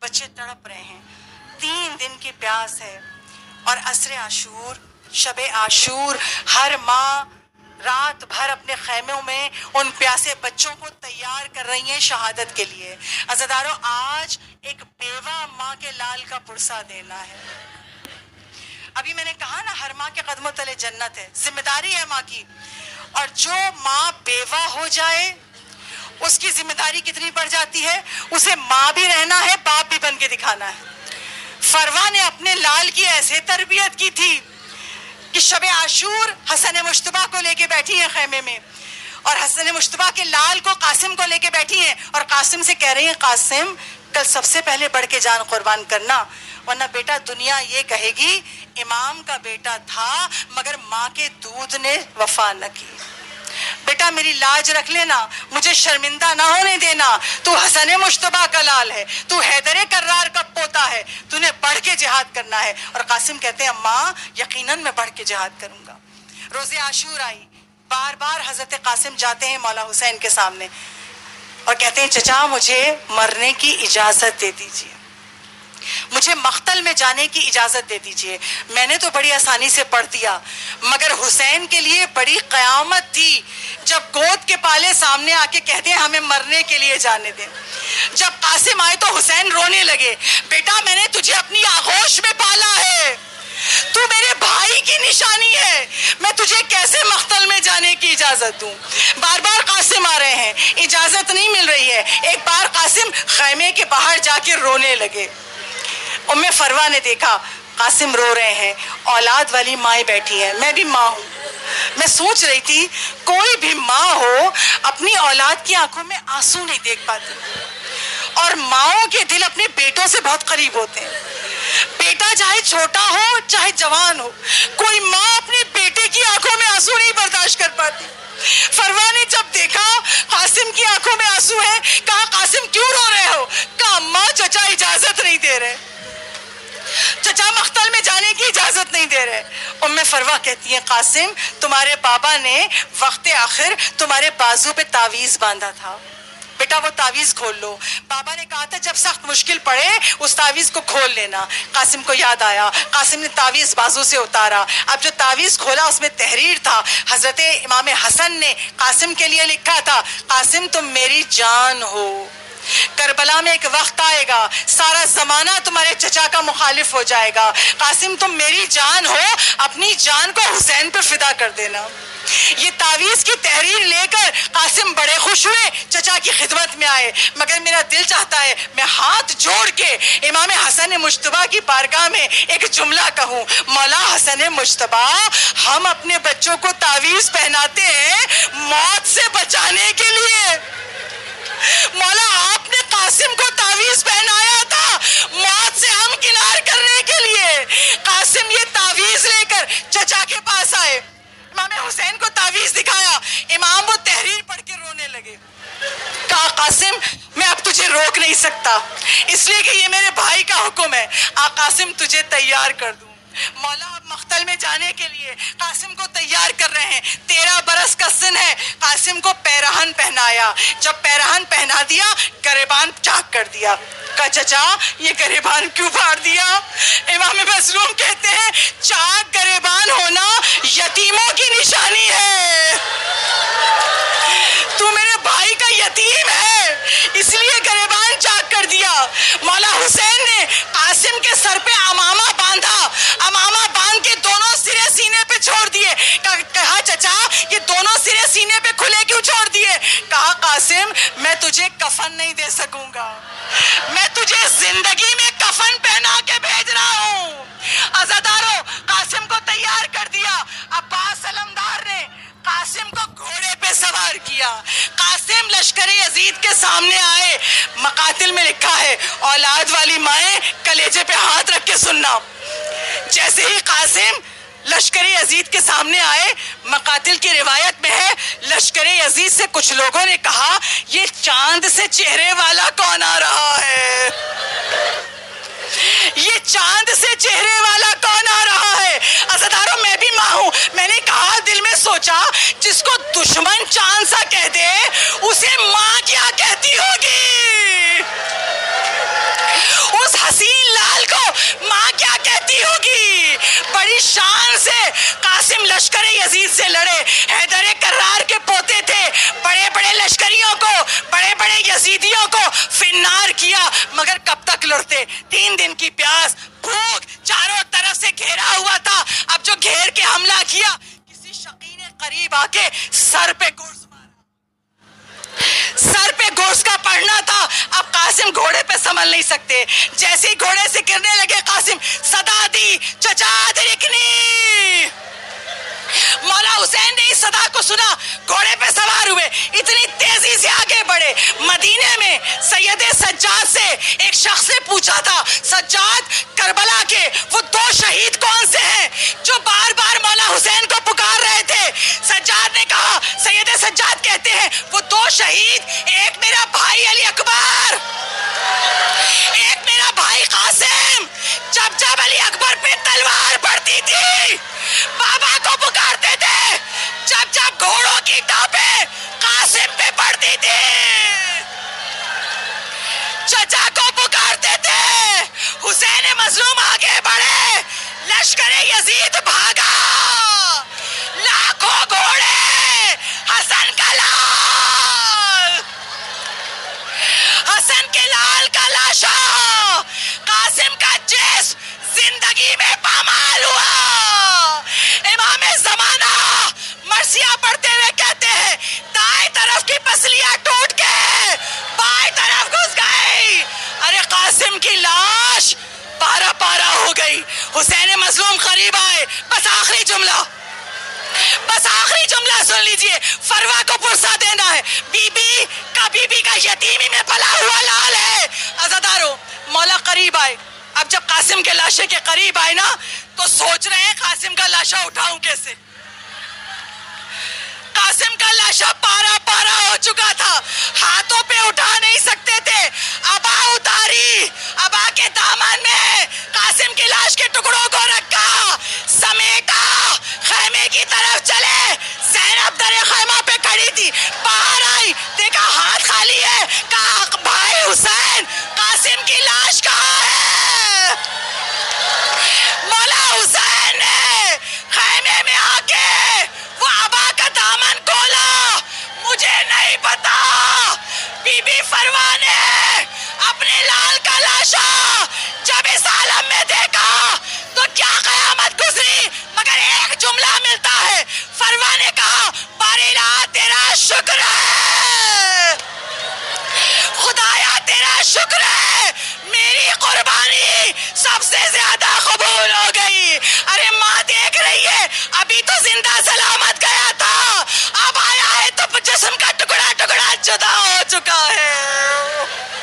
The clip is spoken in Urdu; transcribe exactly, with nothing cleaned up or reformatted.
بچے تڑپ رہے ہیں، تین دن کی پیاس ہے، اور عصر عاشور، شب عاشور، ہر ماں رات بھر اپنے خیموں میں ان پیاسے بچوں کو تیار کر رہی ہیں شہادت کے لیے۔ عزیزانو، آج ایک بیوہ ماں کے لال کا پرسہ دینا ہے۔ ابھی میں نے کہا نا، ہر ماں کے قدموں تلے جنت ہے، ذمہ داری ہے ماں کی، اور جو ماں بیوہ ہو جائے اس کی ذمہ داری کتنی بڑھ جاتی ہے، اسے ماں بھی رہنا ہے، باپ بھی بن کے دکھانا ہے۔ فروا نے اپنے لال کی ایسے تربیت کی تھی کہ شب عاشور حسن مجتبیٰ کو لے کے بیٹھی ہیں خیمے میں، اور حسن مجتبیٰ کے لال کو قاسم کو لے کے بیٹھی ہیں، اور قاسم سے کہہ رہی ہیں قاسم کل سب سے پہلے بڑھ کے جان قربان کرنا، ورنہ بیٹا دنیا یہ کہے گی امام کا بیٹا تھا مگر ماں کے دودھ نے وفا نہ کی۔ بیٹا میری لاج رکھ لینا، مجھے شرمندہ نہ ہونے دینا، تو حسن مجتبیٰ کا لال ہے، تو حیدر کرار کا پوتا ہے، تو نے بڑھ کے جہاد کرنا ہے۔ اور قاسم کہتے ہیں ماں یقیناً میں بڑھ کے جہاد کروں گا۔ روز عاشور آئی، بار بار حضرت قاسم جاتے ہیں مولا حسین کے سامنے اور کہتے ہیں چچا مجھے مرنے کی اجازت دے دیجیے، مجھے مقتل میں جانے کی اجازت دے دیجیے۔ میں نے تو بڑی آسانی سے پڑھ دیا، مگر حسین کے لیے بڑی قیامت تھی جب گود کے پالے سامنے آ کے کہتے ہیں ہمیں مرنے کے لیے جانے دیں۔ جب قاسم آئے تو حسین رونے لگے، بیٹا میں نے تجھے اپنی آغوش میں پالا ہے، تو میرے بھائی کی نشانی ہے، میں تجھے کیسے مقتل میں جانے کی اجازت دوں؟ بار بار قاسم آ رہے ہیں، اجازت نہیں مل رہی ہے۔ ایک بار قاسم خیمے کے باہر جا کے رونے لگے۔ ام فروا نے دیکھا قاسم رو رہے ہیں، اولاد والی مائیں بیٹھی ہیں، میں بھی ماں ہوں۔ میں سوچ رہی تھی کوئی بھی ماں ہو اپنی اولاد کی آنکھوں میں آنسو نہیں دیکھ پاتی، اور ماؤں کے دل اپنے بیٹوں سے بہت قریب ہوتے ہیں۔ بیٹا چاہے چھوٹا ہو چاہے جوان ہو، کوئی ماں اپنے بیٹے کی آنکھوں میں آنسو نہیں برداشت کر پاتی۔ فروا نے جب دیکھا قاسم کی آنکھوں میں آنسو ہے، کہا قاسم کیوں رو رہے ہو؟ کہا ماں چچا اجازت نہیں دے رہے، چچا مقتل میں جانے کی اجازت نہیں دے رہے۔ ام فروا کہتی ہیں قاسم تمہارے بابا نے وقت آخر تمہارے بازو پہ تعویذ باندھا تھا، بیٹا وہ تعویذ کھول لو۔ بابا نے کہا تھا جب سخت مشکل پڑے اس تعویذ کو کھول لینا۔ قاسم کو یاد آیا، قاسم نے تعویذ بازو سے اتارا۔ اب جو تعویذ کھولا اس میں تحریر تھا، حضرت امام حسن نے قاسم کے لیے لکھا تھا قاسم تم میری جان ہو، کربلا میں ایک وقت آئے گا سارا زمانہ تمہارے چچا کا مخالف ہو جائے گا، قاسم تم میری جان ہو، اپنی جان کو حسین پر فدا کر دینا۔ یہ تعویذ کی تحریر لے کر قاسم بڑے خوش ہوئے، چچا کی خدمت میں آئے، مگر میرا دل چاہتا ہے میں ہاتھ جوڑ کے امام حسن مجتبیٰ کی بارگاہ میں ایک جملہ کہوں، مولا حسن مجتبیٰ ہم اپنے بچوں کو تعویذ پہناتے ہیں موت سے بچانے کے لیے، مولا آپ نے قاسم کو تعویذ پہنایا تھا موت سے ہم کنار کرنے کے لیے۔ قاسم یہ تعویذ لے کر چچا کے پاس آئے، امام حسین کو تعویذ دکھایا، امام وہ تحریر پڑھ کے رونے لگے۔ کہا قاسم میں اب تجھے روک نہیں سکتا، اس لیے کہ یہ میرے بھائی کا حکم ہے، آ قاسم تجھے تیار کر دوں۔ مولا اب مقتل میں جانے کے لیے قاسم کو تیار کر رہے ہیں، تیرہ برس کا سن ہے، قاسم کو پیرہن پہنایا، جب پیرہن پہنا دیا گریبان چاک کر دیا۔ کہا چچا یہ گریبان کیوں پھاڑ دیا؟ امام مظلوم کہتے ہیں چاک گریبان ہونا یتیموں کی نشانی ہے، تو میرے بھائی کا یتیم ہے اس لیے گریبان چاک کر دیا۔ مولا حسین نے قاسم کے سر پہ امامہ باندھا، امامہ باندھ کے دونوں سرے سینے پہ چھوڑ دیے۔ کہا چچا یہ دونوں سرے سینے پہ کھلے کیوں چھوڑ دیے؟ کہا قاسم میں تجھے کفن نہیں دے سکوں گا، میں تجھے زندگی میں کفن پہنا کے بھیج رہا ہوں۔ عزادارو قاسم کو تیار کر دیا، عباس علمدار نے قاسم کو گھوڑے پہ سوار کیا، قاسم لشکر یزید کے سامنے آئے۔ مقاتل میں لکھا ہے اولاد والی مائیں کلیجے پہ ہاتھ رکھ کے سننا، جیسے ہی قاسم لشکر یزید کے سامنے آئے، مقاتل کی روایت میں ہے لشکر یزید سے کچھ لوگوں نے کہا یہ چاند سے چہرے والا کون آ رہا ہے، یہ چاند سے چہرے والا کون آ رہا ہے؟ عزادارو میں بھی ماں ہوں، میں نے کہا دل میں سوچا جس کو دشمن چاند سا کہہ دے اسے ماں کیا کہتی ہوگی، بڑی شان سے قاسم لشکر یزید سے لڑے. حیدر کرار کے پوتے تھے. بڑے بڑے لشکریوں کو, بڑے بڑے یزیدیوں کو فنار کیا, مگر کب تک لڑتے؟ تین دن کی پیاس, بھوک, چاروں طرف سے گھیرا ہوا تھا. اب جو گھیر کے حملہ کیا, کسی شقی نے قریب آ کے سر پہ گرز سر پہ گوشت کا پڑنا تھا. اب قاسم گھوڑے پہ سنبھل نہیں سکتے. جیسے ہی گھوڑے سے گرنے لگے قاسم صدا دی, چچا درکنی. مولا حسین نے اس صدا کو سنا, گھوڑے پہ سوار ہوئے, اتنی تیزی سے آگے بڑھے. مدینے میں سید سجاد سے ایک شخص نے پوچھا تھا, سجاد کربلا کے وہ دو شہید کون سے ہیں جو بار بار مولا حسین کو پکار رہے تھے؟ سجاد نے کہا, سید سجاد کہتے ہیں وہ دو شہید, ایک میرا بھائی علی اکبر, ایک میرا بھائی قاسم. جب جب علی اکبر پہ تلوار پڑتی تھی بابا کو پکارتے تھے, جب جب گھوڑوں کی ٹاپیں قاسم پہ پڑتی تھی چچا کو پکارتے تھے. حسین مظلوم آگے بڑھے, لشکر یزید بھاگا, لاکھوں گھوڑے, حسن کا لال, حسن کے لال کا لاشا, قاسم کا جسم زندگی میں پامال ہوا. امام زمانہ مرثیہ پڑھتے ہوئے کہتے ہیں, دائیں طرف کی پسلیاں ٹوٹ کے بائیں طرف گھس گئی. ارے قاسم کی لاش پارا پارا ہو گئی. حسین مظلوم قریب آئے. بس آخری جملہ, بس آخری جملہ سن لیجئے, فروا کو پرسا دینا ہے. بی بی کا بی بی کا یتیمی میں پلا ہوا لال ہے. عزادارو, مولا قریب آئے. اب جب قاسم کے لاشے کے قریب آئے نا, تو سوچ رہے ہیں قاسم کا لاشا اٹھاؤں کیسے. قاسم کا لاشا پارا پارا ہو چکا تھا, ہاتھوں پہ اٹھا نہیں سکتے تھے. ابا اتاری, ابا کے دامن میں قاسم کی لاش کے ٹکڑوں کو رکھا, سمیٹا, خیمے کی طرف چلے. زینب در خیمہ پہ کھڑی تھی, باہر آئی, دیکھا ہاتھ خالی ہے. کہا بھائی حسین, قاسم کی لاش کہاں ہے؟ مولا حسین نے خیمے میں آ کے وہ ابا کا دامن کھولا. مجھے نہیں پتا. بی بی فروا نے اپنے لال کا لاشا جب اس عالم میں دیکھا تو کیا قیامت گزری, مگر ایک جملہ ملتا ہے. فروا نے کہا, باریلا تیرا شکر ہے, خدایا تیرا شکر ہے, میری قربانی سب سے زیادہ قبول ہو گئی. ارے ماں دیکھ رہی ہے, ابھی تو زندہ سلامت گیا تھا, اب آیا ہے تو جسم کا ٹکڑا ٹکڑا جدا ہو چکا ہے.